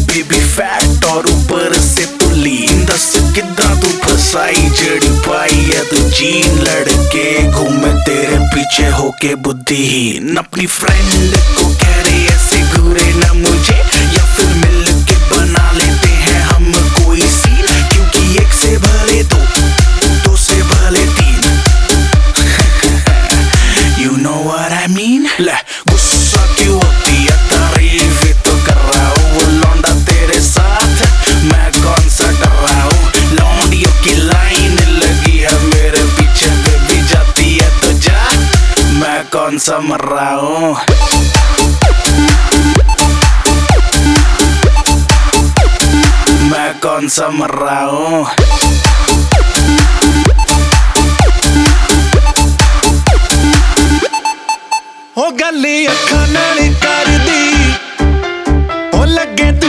Baby fat और ऊपर से तू लीन, दस कितना तू फसाई जड़ी पाई है तू जीन। लड़के घूमे तेरे पीछे होके बुद्धिहीन, अपनी फ्रेंड को कह रहे ऐसे घूरे ना मुझे, या फिर मिल के बना लेते हैं हम कोई सीन, क्योंकि एक से भले दो से भले तीन। You know what I mean? ले गुस्सा क्यों होती है, तारीफ तो कर रहा हूँ, वो लौंडा तेरे साथ मैं कौन सा डर रहा हूँ। लौंडियों की लाइन लगी है मेरे पीछे, बेबी जाती है तो जा, मैं कौन सा मर रहा हूँ। मैं कौन सा मर रहा हूँ। ओ गल्ली अखां नाल कर दी, ओ लगे तू